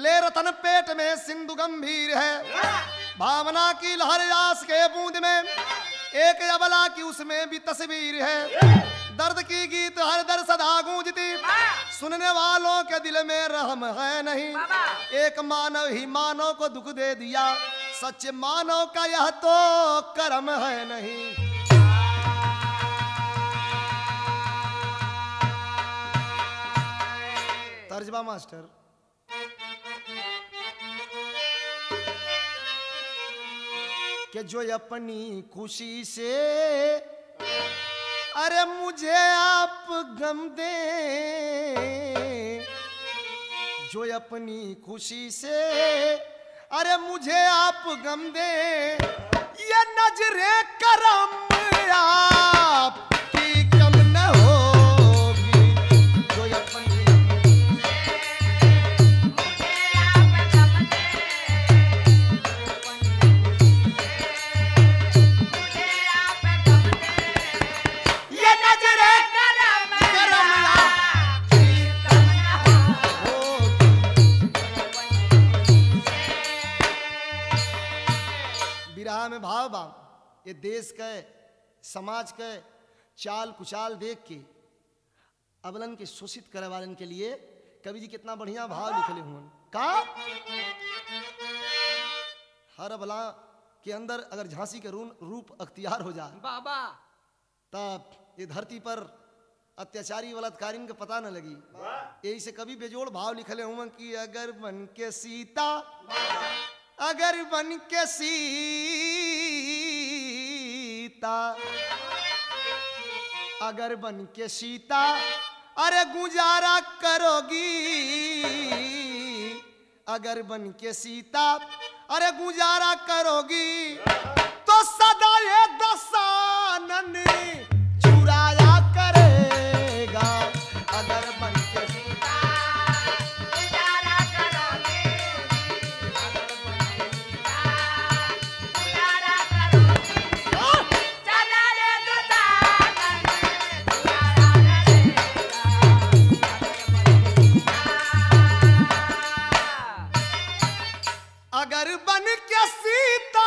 ले रतन पेट में सिंधु गंभीर है, भावना की लहर आस के बूंद में, एक अबला की उसमें भी तस्वीर है। दर्द की गीत हर दर सदा गूंजती, सुनने वालों के दिल में रहम है नहीं। एक मानव ही मानव को दुख दे दिया, सच्चे मानव का यह तो कर्म है नहीं। तर्जमा मास्टर। कि जो अपनी खुशी से अरे मुझे आप गम दे, जो अपनी खुशी से अरे मुझे आप गम दे, ये नजरे करम आप की कम न होगी। जो अपनी में भाव बा, ये देश के समाज के चाल कुचाल देख के अबलन के शोषित करे वालन के लिए कवि जी कितना बढ़िया भाव लिखले हुए का। हर अबला के अंदर अगर झांसी के रूप अख्तियार हो जाए बाबा, तब ये धरती पर अत्याचारी बलात्कारियों के पता न लगी। यही से कवि बेजोड़ भाव लिखले हुए कि अगर बन के सीता, अगर बन के सीता, अगर बन के सीता अरे गुजारा करोगी, अगर बन के सीता अरे गुजारा करोगी, तो सदा ये दशानन चुराया करेगा। अगर बन के सीता गुजारा करोगी, अगर बन के सीता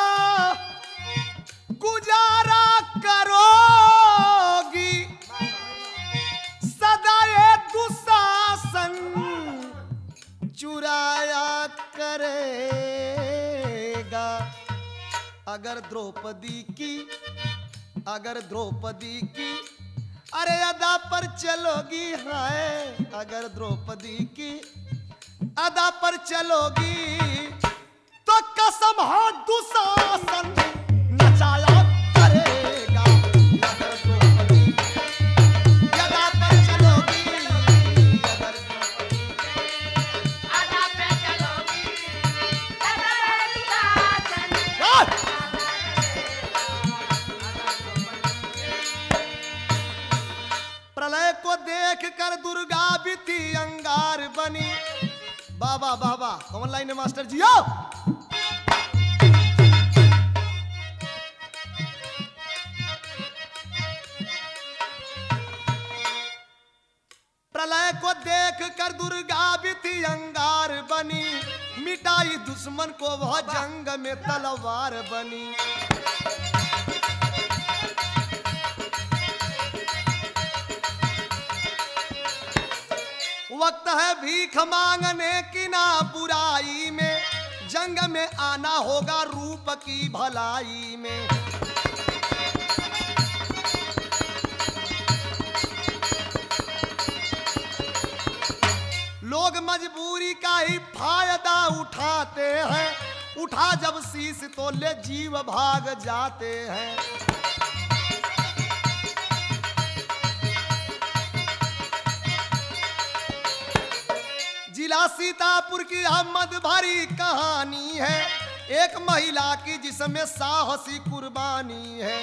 गुजारा करोगी, सदा ये दुशासन चुराया करेगा। अगर द्रौपदी की, अगर द्रौपदी की अरे अदा पर चलोगी, है अगर द्रौपदी की अदा पर चलोगी, तो कसम हो दुशासन नचाया करेगा। अगर द्रौपदी अदा पर चलोगी, अगर द्रौपदी अदा पर चलोगी, प्रलय को देख कर दुर्गा भी थी अंगार बनी। बाबा बाबा कौन लाइन है मास्टर जी? आओ प्रलय को देख कर दुर्गा भी थी अंगार बनी, मिटाई दुश्मन को वह जंग में तलवार बनी। वक्त है भीख मांगने की ना बुराई में, जंग में आना होगा रूप की भलाई में। लोग मजबूरी का ही फायदा उठाते हैं, उठा जब शीश तो ले जीव भाग जाते हैं। जिला सीतापुर की अहमद भरी कहानी है, एक महिला की जिसमें साहसी कुर्बानी है।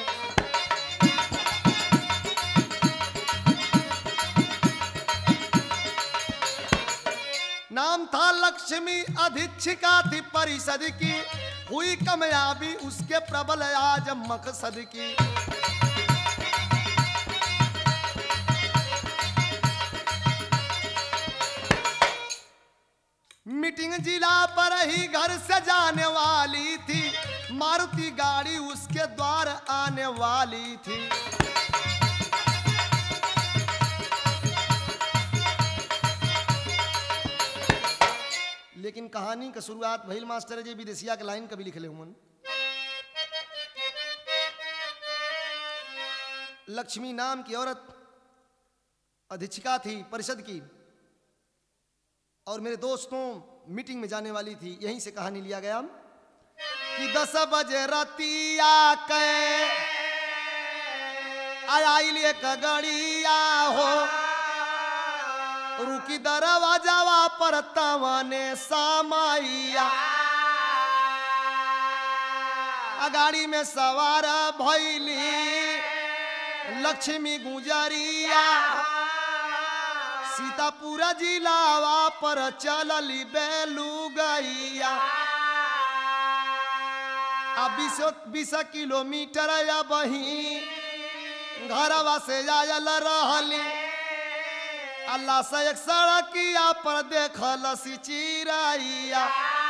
नाम था लक्ष्मी, अधीक्षिका थी परिषद की, हुई कामयाबी उसके प्रबल आज मकसद की। मीटिंग जिला पर ही घर से जाने वाली थी, मारुति गाड़ी उसके द्वार आने वाली थी। लेकिन कहानी का शुरुआत भइल मास्टर जी विदेशिया के लाइन कभी लिखले हुमन। लक्ष्मी नाम की औरत अधीक्षिका थी परिषद की, और मेरे दोस्तों मीटिंग में जाने वाली थी। यहीं से कहानी लिया गया कि 10 बजे रतिया के आइल एक गड़िया हो, रुकी दरवाजावा पर तवने सामाइया, गाड़ी में सवार भइली लक्ष्मी गुजरिया, सीतापुर जिलावा पर चलली बेलुगैया। 20 किलोमीटर या बही घरवा से आयल रहली, अल्लाह से एक सड़किया पर देखल सी चिड़ैया।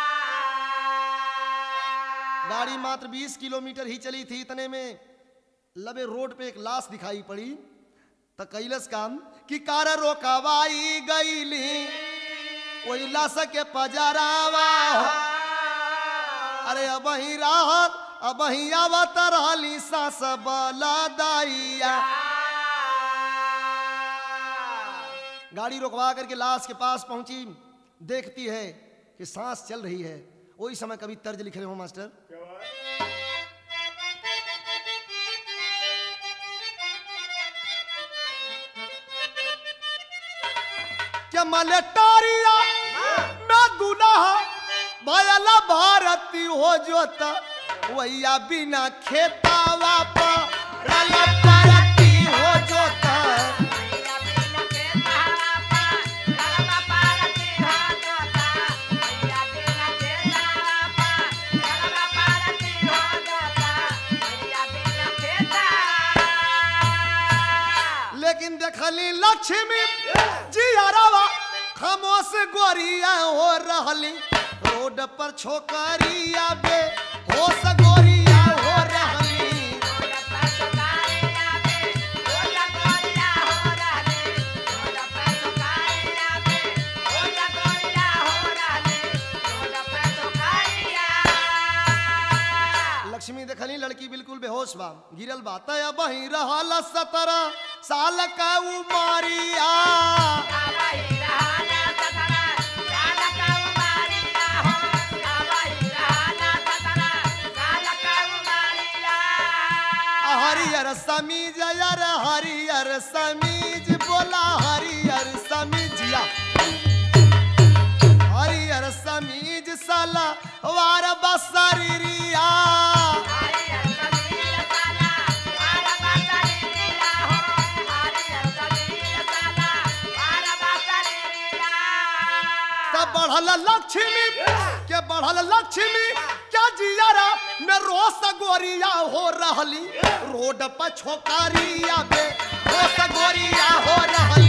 गाड़ी मात्र 20 किलोमीटर ही चली थी, इतने में लबे रोड पे एक लाश दिखाई पड़ी। तो कैलस काम कि कार रोकवाई गईली वही लाश के पजरावा, अरे अब ही राहत अब ही आवत रहली सास बलदाइया। गाड़ी रोकवा करके लाश के पास पहुंची, देखती है कि सांस चल रही है। वही समय कभी तर्ज लिख रहे हो मास्टर। क्या मलेटारिया मैं दुल्हा भयला भारती हो जोता, वैया बिना खेतावा पर परती हो जोता। लेकिन देखली लक्ष्मी जियारावा खामोश गोरिया हो रहली, रोड पर छोकरिया बे होश गोरिया हो रहली। लक्ष्मी देखली लड़की बिल्कुल बेहोश बा, गिरल बा। तय बही रहल 17 साल का उमरिया, हरियर समीज यार हरियर समीज बोला हरियर समीजिया, हरियर समीज साला वार बसरिया। बढ़ल लक्ष्मी के बढ़ल लक्ष्मी क्या जियारा में रोस गोरिया हो रहली, रोड पर छोकरिया बे रोस गोरिया हो रहली।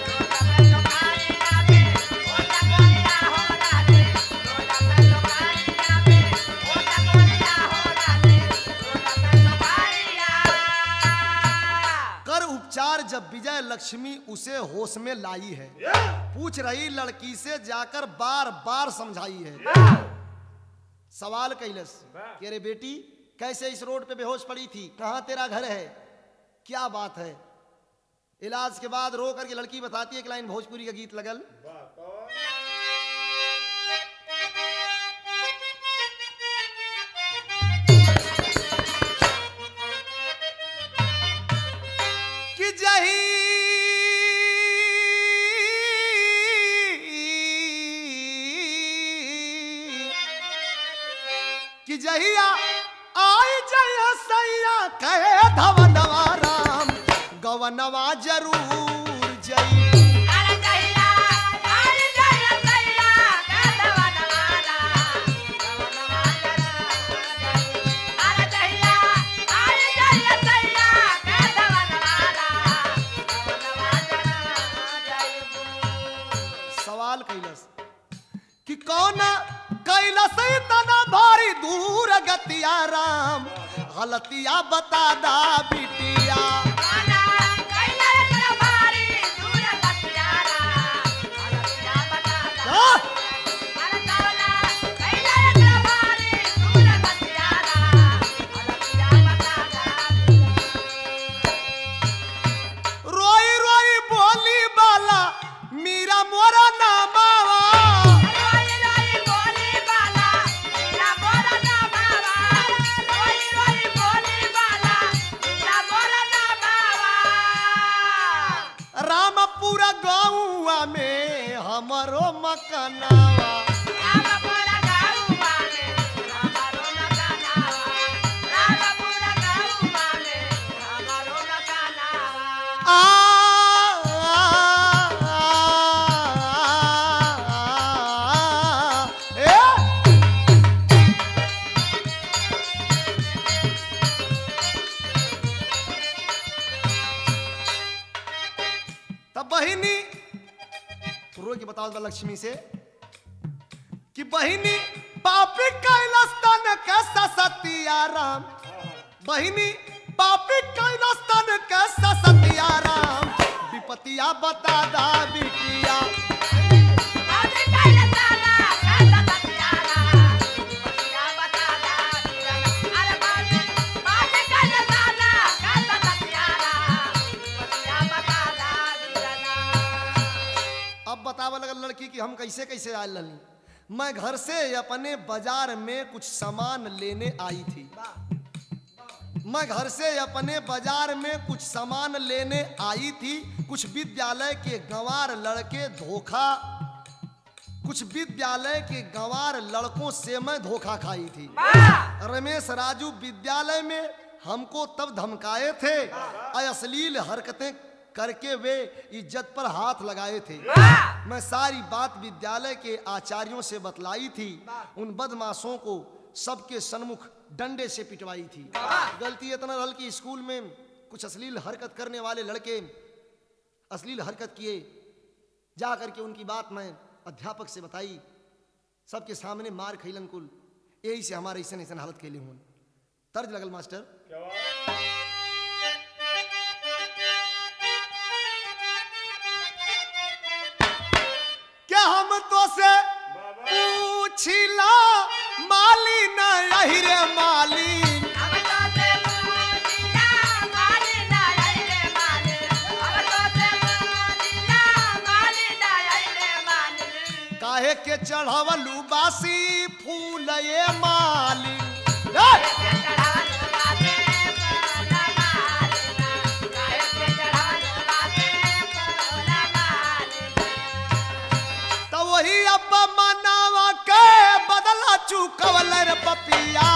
कर उपचार जब विजय लक्ष्मी उसे होश में लाई है, पूछ रही लड़की से जाकर बार बार समझाई है। सवाल कैलस कि अरे बेटी कैसे इस रोड पे बेहोश पड़ी थी, कहाँ तेरा घर है, क्या बात है। इलाज के बाद रो करके लड़की बताती है कि लाइन भोजपुरी का गीत लगल। कि जही कि जहिया आई जय सैया कहे धवनवा राम गवनवा जरूर जई। अरे जहिया आई जय सैया कहे धवनवा राम गवनवा जरूर जई। अरे जहिया आई जय सैया कहे धवनवा राम गवनवा जरूर जई। सवाल कैलस कि कौन सतिया राम हलतिया बता दा बिटिया रोई रोई बोली बाला मीरा मोरा नामावा रामपुरा गौआ में हमरो मकनावा तब बहिनी रो के बताओ लक्ष्मी से कि बहिनी पापी कैलास्तन कैसा सतिया राम बहिनी पापी कैलास्तन कैसा सतिया राम विपतिया बता दा बिटिया अब बतावा लगल लड़की कि हम कैसे कैसे आयल रही मैं घर से अपने बाजार में कुछ सामान लेने आई थी मैं घर से अपने बाजार में कुछ सामान लेने आई थी कुछ विद्यालय के गंवार लड़के धोखा कुछ विद्यालय के गंवार लड़कों से मैं धोखा खाई थी रमेश राजू विद्यालय में हमको तब धमकाए थे अश्लील हरकतें करके वे इज्जत पर हाथ लगाए थे मैं सारी बात विद्यालय के आचार्यों से बतलाई थी उन बदमाशों को सबके सन्मुख डंडे से पिटवाई थी गलती इतना रहल कि स्कूल में कुछ अश्लील हरकत करने वाले लड़के अश्लील हरकत किए जा करके उनकी बात मैं अध्यापक से बताई सबके सामने मार खैलन कुल यही से हमारे ऐसा ऐसा हालत खेले हुए तर्ज लगल मास्टर हम तो से पूछिला माली न यही रे माली काहे के चढ़वलू बासी फूल ये माली वही अब मनावा के बदला चुकवल रे पपिया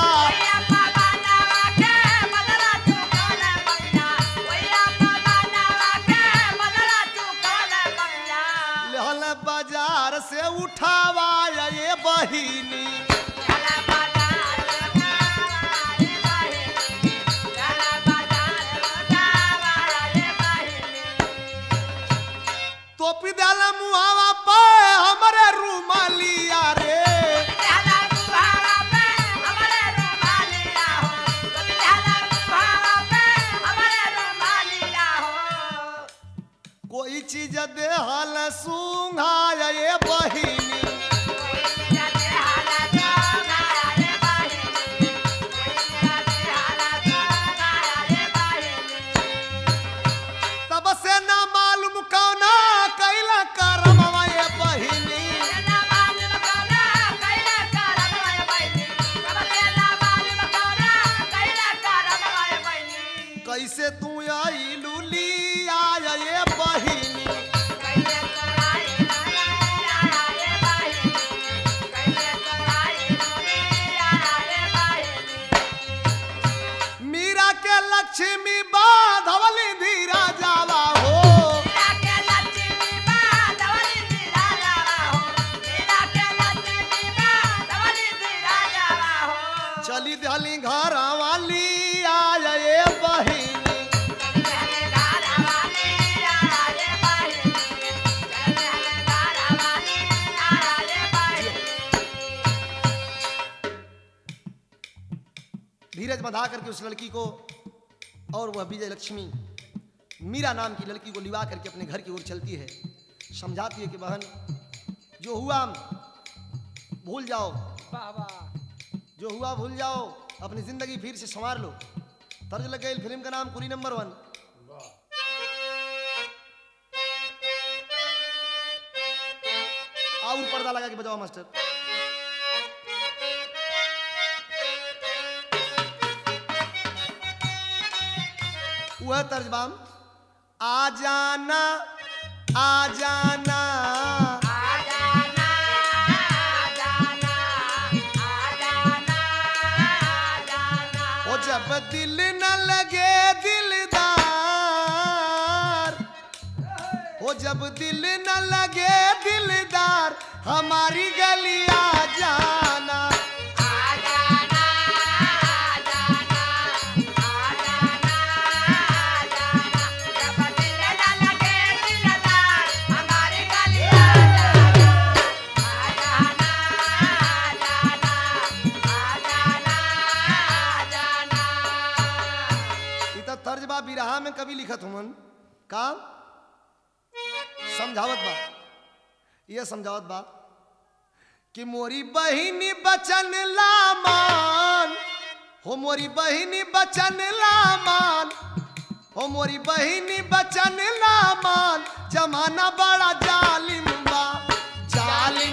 लहल बाजार से उठावा ये बहिनी तो पिदल मुहावा पे हमरे रूमालिया रे कोई चीज दे हाल सूंघा ये बहिनी तब से ना मालूम कौना कैला करमवा ये बहिनी कैसे तू आई लूली आया ये बहिनी मीरा के लक्ष्मी बाधवली धीरा जावा हो चली दली घर वाली आया ये बहिनी धीरज बंधा करके उस लड़की को और वह विजय लक्ष्मी मीरा नाम की लड़की को लिवा करके अपने घर की ओर चलती है। समझाती है कि बहन जो हुआ भूल जाओ, बाबा जो हुआ भूल जाओ, अपनी जिंदगी फिर से संवार लो। तर्ज लग गई फिल्म का नाम कुली नंबर 1। और पर्दा लगा के बजाओ मास्टर। वह तर्जबाम आ जाना आ जाना ओ जब दिल न लगे दिलदार, ओ जब दिल न लगे दिलदार हमारी गली आ जाना। तर्जबा बिरहा में कभी लिखत हुमन का समझावत बा, यह समझावत बा कि मोरी बहिनी बचन लामान, हो मोरी बहिनी बचन लामान, हो मोरी बहिनी बचन लामान, जमाना बड़ा जालिम बा, जालिम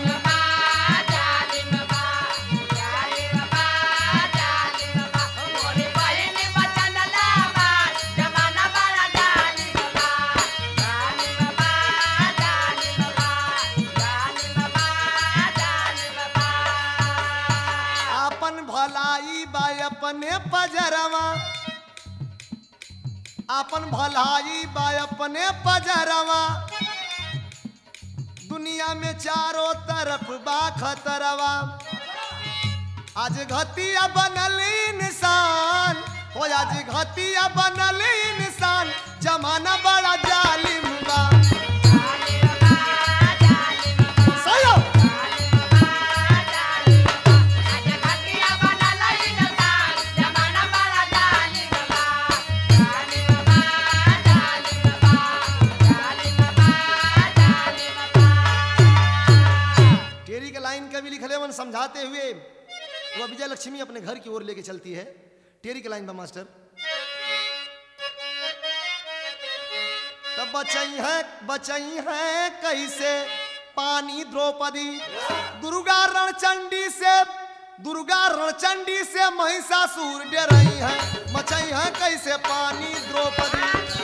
अपने पजरवा, अपन भलाई बा अपने पजरवा, दुनिया में चारों तरफ बा खतरवा। आज घतिया बनल इंसान, हो आज घतिया बनल इंसान, जमाना बड़ा जालिम बा। समझाते हुए वह विजय लक्ष्मी अपने घर की ओर लेके चलती है। टेरी के लाइन बा मास्टर। तब बचई है कैसे पानी द्रौपदी, दुर्गा रणचंडी से महिषासुर डरई है, बचई है कैसे पानी द्रौपदी।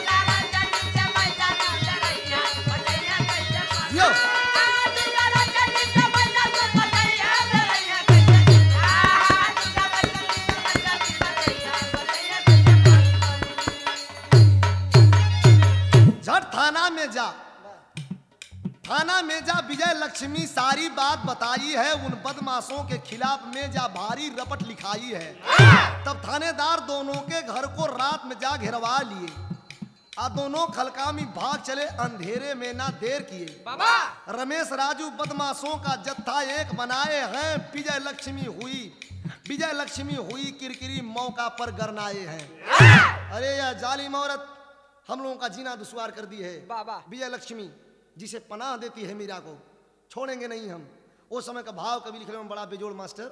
थाना में जा विजय लक्ष्मी सारी बात बताई है, उन बदमाशों के खिलाफ में जा भारी रपट लिखाई है। तब थानेदार दोनों के घर को रात में जा घेरवा लिए, आ दोनों खलकामी भाग चले अंधेरे में ना देर किए। रमेश राजू बदमाशों का जत्था एक बनाए हैं, विजय लक्ष्मी हुई किरकिरी मौका पर गरनाए हैं। अरे यह जालिम औरत हम लोगों का जीना दुश्वार कर दी है। विजय लक्ष्मी जिसे पनाह देती है मीरा को, छोड़ेंगे नहीं हम। वो समय का भाव कभी लिखने में बड़ा बेजोड़ मास्टर।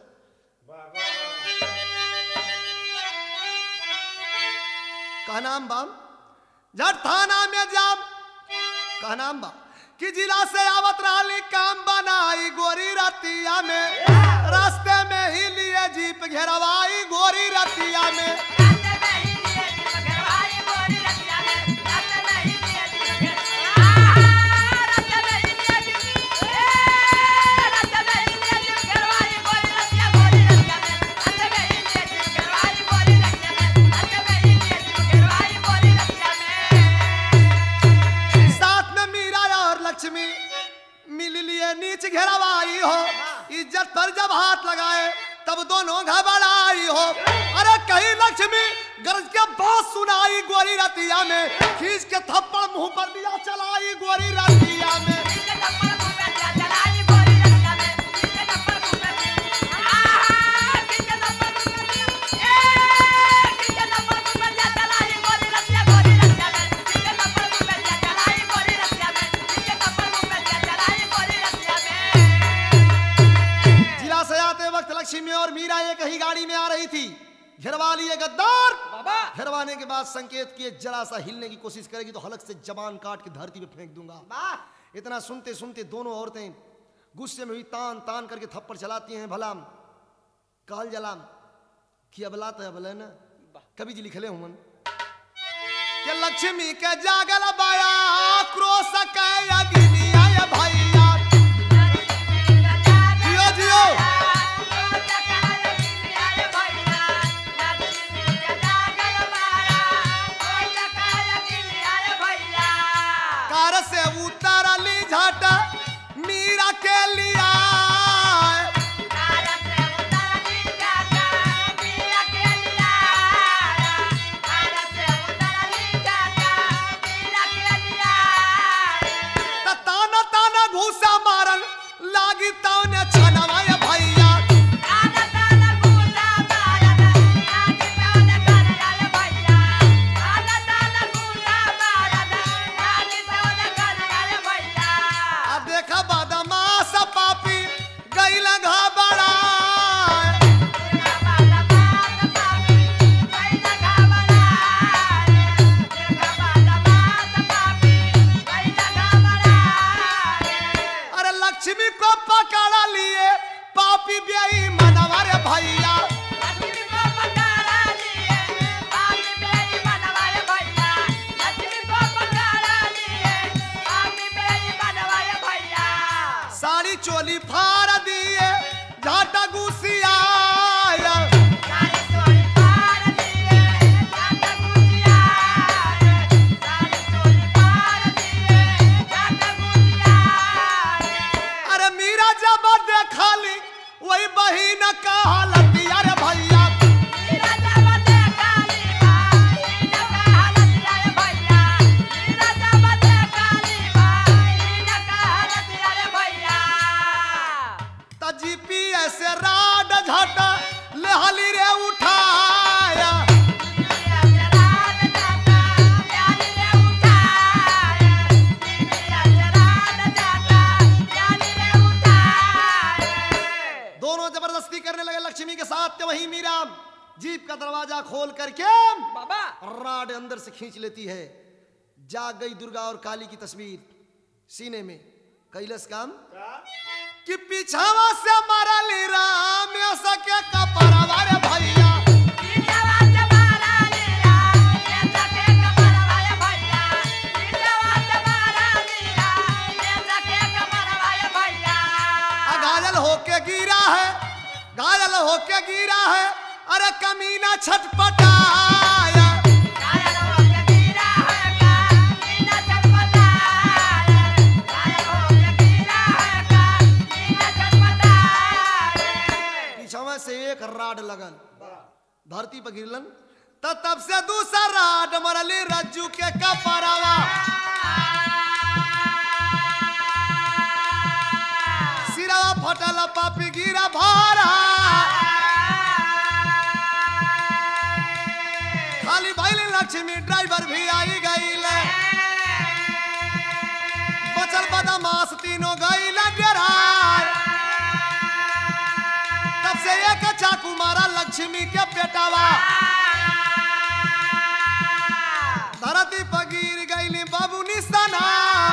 कहनाम बाम जट थाना में जाम, कहनाम बा कि जिला से आवत रही काम बनाई गोरी रतिया में, रास्ते में ही लिए जीप घेरवाई गोरी रतिया में। नीच घेरवाई हो, इज्जत पर जब हाथ लगाए तब दोनों घबराई हो। अरे कहीं लक्ष्मी गरज के बात सुनाई गोरी रतिया में, खींच के थप्पड़ मुंह पर दिया चलाई गोरी रतिया में। जाते वक्त लक्ष्मी और मीरा एक ही गाड़ी में आ रही थी। घेरवा लिए गद्दार। बाबा घेरवाने के बाद संकेत किए जरा सा हिलने की कोशिश करेगी तो हलक से जबान काट के धरती पे फेंक दूंगा। वाह इतना सुनते सुनते दोनों औरतें गुस्से में हुई तान तान करके थप्पड़ चलाती हैं। भला कहल जलाम कि अबला तो अबला न कवि जी लिखले हुन कि लक्ष्मी के जागल बाया क्रोश के अग्निया ये भैया जियो जियो कार से उतरली झट मीरा के लिया ताना ताना घूसा मारन लागी तौने छनवा ये भैया अब देखा बदमाश पापी गइल घबरा अरे लक्ष्मी को पकड़ लिए पापी बेई मनवा रे भैया साड़ी चोली फाड़ दिए झाटा घुसिया अरे मीरा जब देखली वही बहिन कहलती अरे भैया जीपीएस राड झटा लेहली रे उठाया दोनों जबरदस्ती करने लगे लक्ष्मी के साथ। तो वही मीरा जीप का दरवाजा खोल करके बाबा राड अंदर से खींच लेती है। जाग गई दुर्गा और काली की तस्वीर सीने में। कैलस काम कि पीछावा से मरली राम सके कपरवा रे भैया घायल होके गिरा है, घायल होके गिरा है। अरे कमीना छटपटाया से एक राड लगल धरती पर गिरलन तब से दूसरा राड मरली रज्जू के कपरवा सिरवा फटल पापी गिरा भारा खाली भइल लक्ष्मी ड्राइवर भी आई गईल बचल बदमाश तीनों गईल डेरा से एक चाकू मारा लक्ष्मी के पेटावा धरती पर गिर गईली बाबू निशाना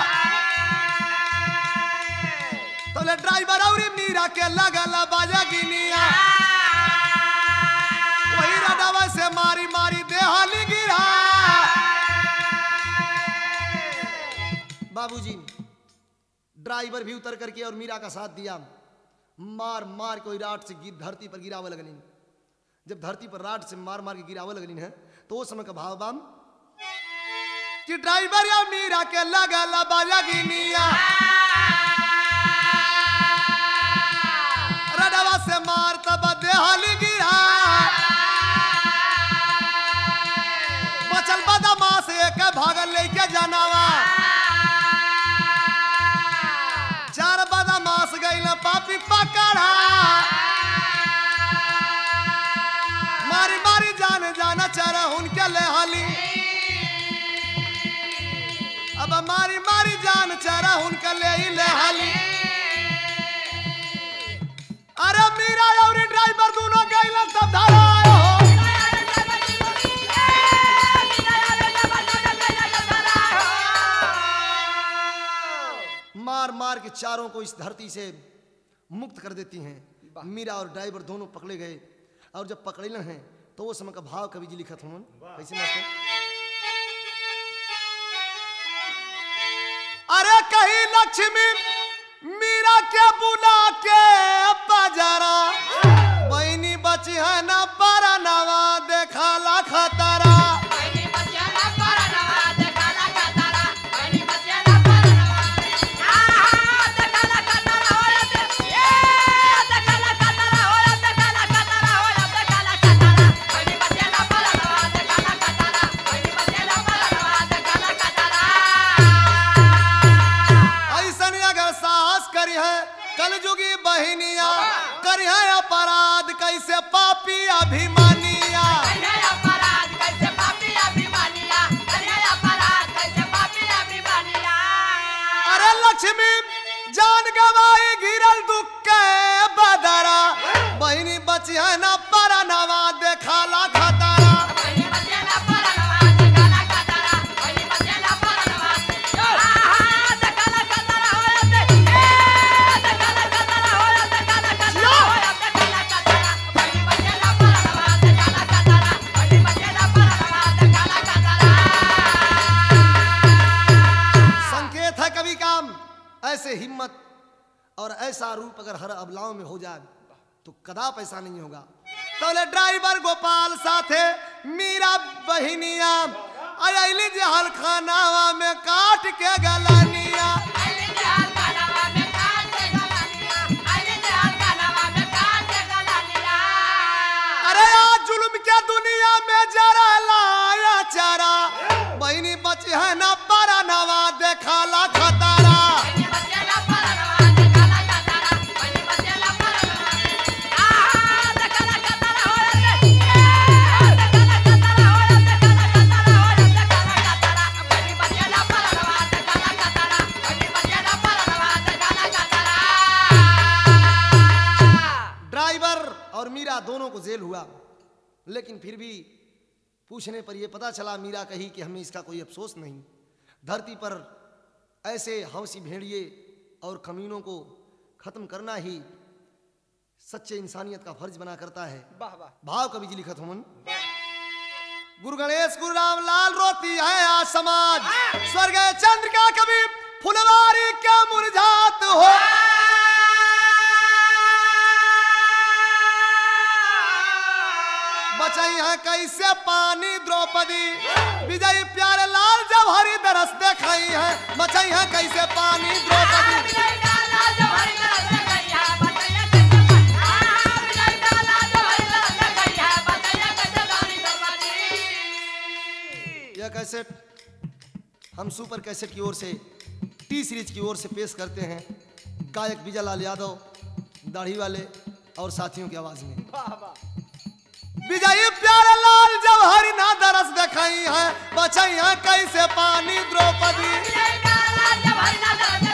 तोले ड्राइवर और मीरा के लगल बाजा गिनिया वही रडवा से मारी मारी देहाली गिरा। बाबूजी ड्राइवर भी उतर करके और मीरा का साथ दिया। मार मार कोई राट से धरती पर गिरावे लगलिन। जब धरती पर राट से मार मार के गिरावे लगलिन है तो उस समय का भाव बाम कि ड्राइवर या मीरा के लगल बाजा गिनिया रडवा से मार तब देहाली गिरा बचल बदमाश एक भागल लेके जानावा चार बदमाश गइल पापी पकड़ा मारी मारी जान जाना चारा उनके लेहली अब मारी मारी जान चारा उनके ले लेहली अरे अरे मीरा और ड्राइवर दोनों गए तब धारा हो। मार मार के चारों को इस धरती से मुक्त कर देती हैं। मीरा और ड्राइवर दोनों पकड़े गए और जब पकड़े न हैं तो वो समय का भाव कवि जी लिखत हूँ कैसे मास्टर। अरे कहीं लक्ष्मी मीरा के बुला के बाजारा बहनी बची है न परनवा देखा ला खतरा। कलयुगी बहनिया कर है अपराध कैसे पापी अभिमानिया। अरे लक्ष्मी जान गवाई गिरल दुख के बदरा बहनी बची है न परनवा देखा ला खतरा। ऐसे हिम्मत और ऐसा रूप अगर हर अबलाओं में हो जाए तो कदाप ऐसा नहीं होगा। तो ड्राइवर गोपाल साथे मीरा बहिनिया अली जहल खानावा में काट के गलानिया। अरे आज जुल्म के दुनिया में जरा लाया चारा बहिनी बची है न परनवा देखा ला खतरा। और मीरा दोनों को जेल हुआ लेकिन फिर भी पूछने पर यह पता चला मीरा कही कि हमें इसका कोई अफसोस नहीं। धरती पर ऐसे हवसी भेड़िए और कमीनों को खत्म करना ही सच्चे इंसानियत का फर्ज बना करता है। भाव कवि जी लिखत हुमन। गुरु गणेश गुरु राम लाल रोती है आज समाज स्वर्ग चंद्र का कभी फुलवारी क्या मुरझात हो। बचाई है कैसे पानी द्रौपदी विजय प्यारे लाल जब हरी दरस दिखाई है। बचाई है कैसे पानी द्रौपदी यह कैसेट हम सुपर कैसेट की ओर से टी सीरीज की ओर से पेश करते हैं गायक विजयलाल यादव दाढ़ी वाले और साथियों की आवाज में। विजय प्यारे लाल जब हरी ना दरस दिखाई है। बचाई है कैसे पानी द्रौपदी